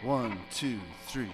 1, 2, 3.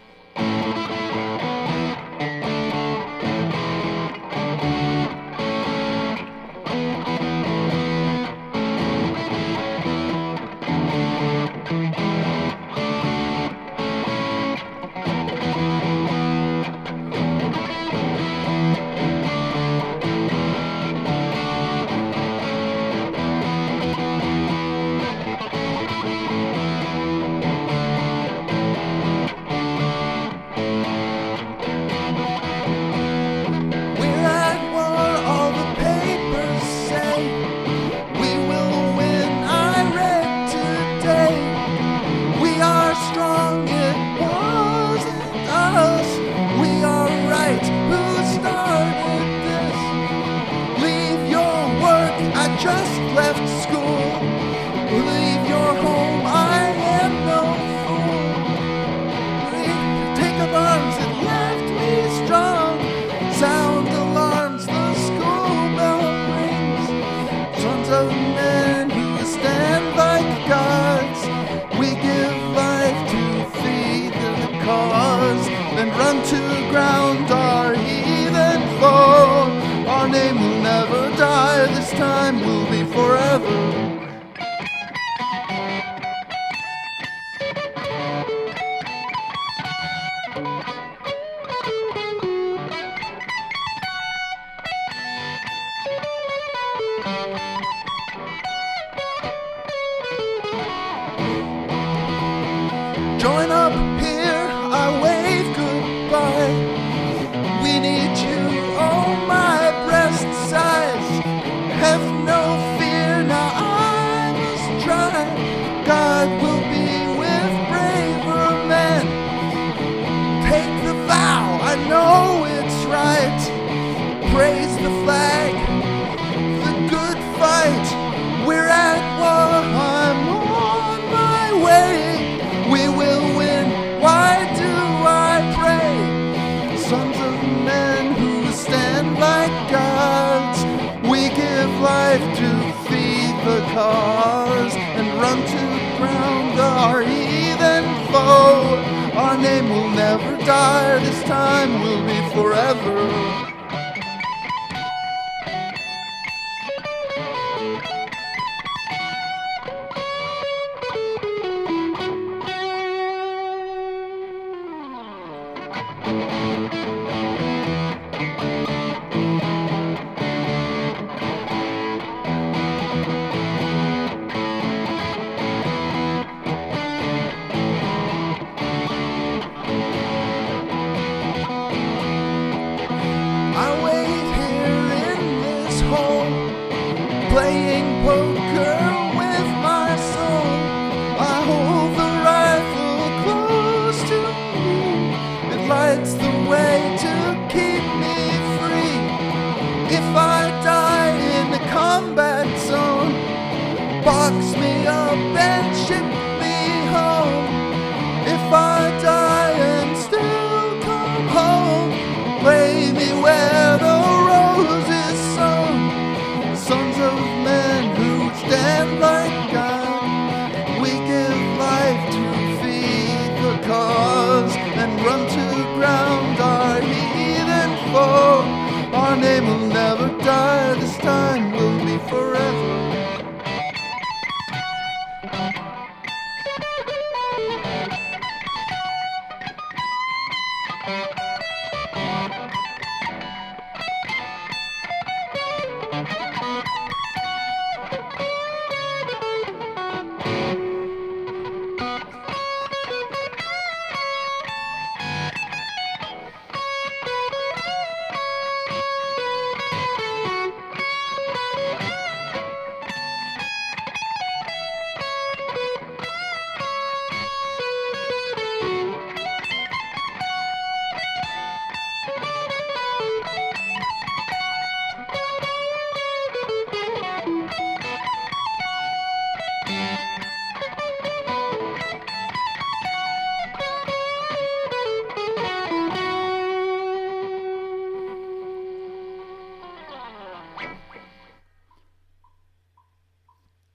Just left school. Leave your home, I am no fool. Take up arms and left me strong. Sound alarms, the school bell rings. Sons of men who stand like gods, we give life to feed the cause, then run to ground our heathen foe. Our name will never die, this time will be forever. Join up here, I wave goodbye. We need you, oh my breast sighs. Have no fear, now I must try. God will be with braver men. Take the vow, I know it's right. Praise the flag, the good fight. We're at war, I'm on my way. We will win, why do I pray? Sons of men who stand like gods, we give life to feed the cause, and run to ground our heathen foe. Our name will never die, this time will be forever.